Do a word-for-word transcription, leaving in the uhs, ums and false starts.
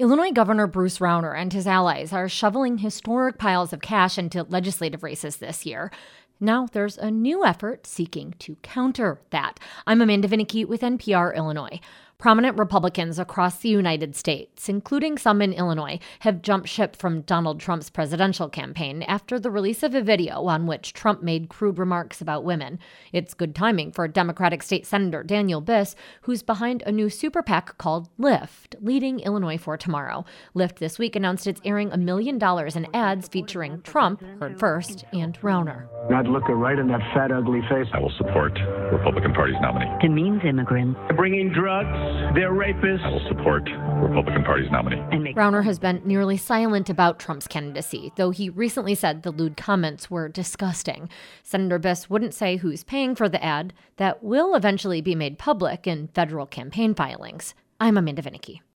Illinois Governor Bruce Rauner and his allies are shoveling historic piles of cash into legislative races this year. Now there's a new effort seeking to counter that. I'm Amanda Vinicky with N P R Illinois. Prominent Republicans across the United States, including some in Illinois, have jumped ship from Donald Trump's presidential campaign after the release of a video on which Trump made crude remarks about women. It's good timing for Democratic State Senator Daniel Biss, who's behind a new super PAC called Lift, Leading Illinois for Tomorrow. Lift this week announced it's airing a million dollars in ads featuring Trump, heard first, and Rauner. I'd look her right in that fat, ugly face. I will support Republican Party's nominee. Demeans immigrants. Bringing drugs, they're rapists. I will support Republican Party's nominee. Rauner has been nearly silent about Trump's candidacy, though he recently said the lewd comments were disgusting. Senator Biss wouldn't say who's paying for the ad. That will eventually be made public in federal campaign filings. I'm Amanda Vinicky.